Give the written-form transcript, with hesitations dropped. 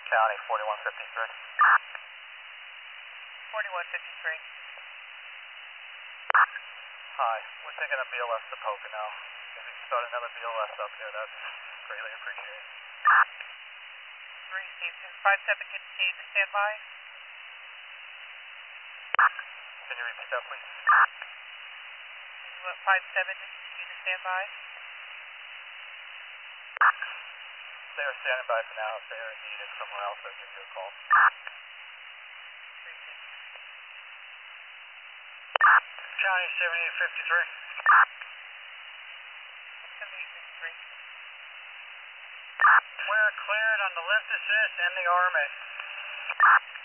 County, 4153. 4153. Hi, we're taking a BLS to Pocono. If you can start another BLS up here, that's greatly appreciated. 3 Station 5715 to stand by. Can you repeat that, please? You want 5715 to stand by? They are standing by for now. If they are needed somewhere else, I'll give you a call. 3 Station. County 7853. 7853. We're cleared on the left assist and the arm at